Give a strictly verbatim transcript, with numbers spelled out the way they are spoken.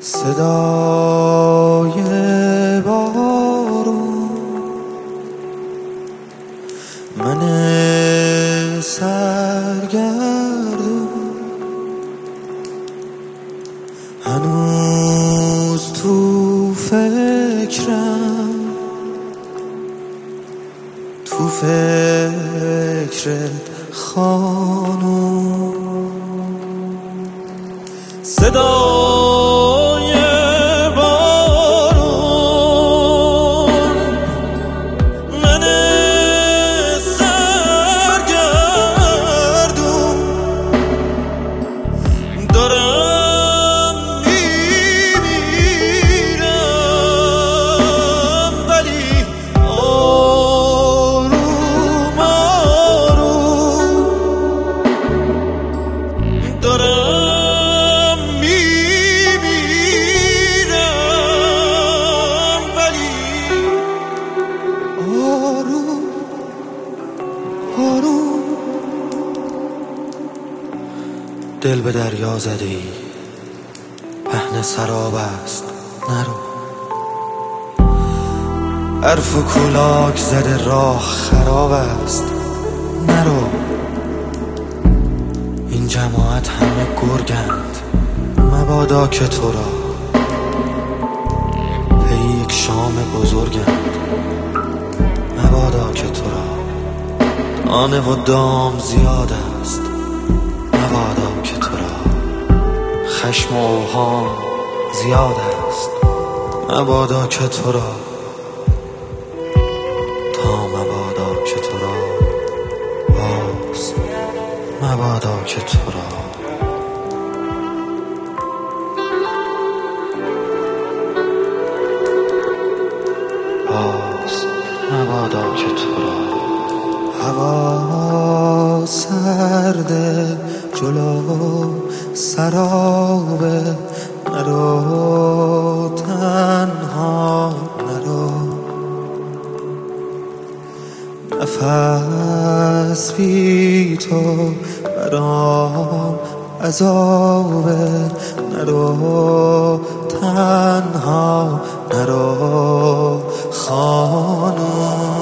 صدای بارون، من سرگردون هنوز تو فکرم، تو فکرت خانوم. صدای بارون، من سرگردون دارم میمیرم، ولی آروم آروم دارم دل به دریا زده ای، پهن سراب است نرو. حرف و کولاک زده راه خراب است نرو. این جماعت همه گرگند، مبادا که تو را پی یک شام بزرگند، مبادا که تو را دانه و دام زیاد است، مبادا که تو را خشم و اوهام زیاد است، مبادا که تو را تا مبادا که تو را باز، مبادا که تو را باز، مبادا که تو را. هوا سرده جلو سرابه، نرو تنها نرو. نفس بی تو برام عذابه، نرو تنها نرو خانوم.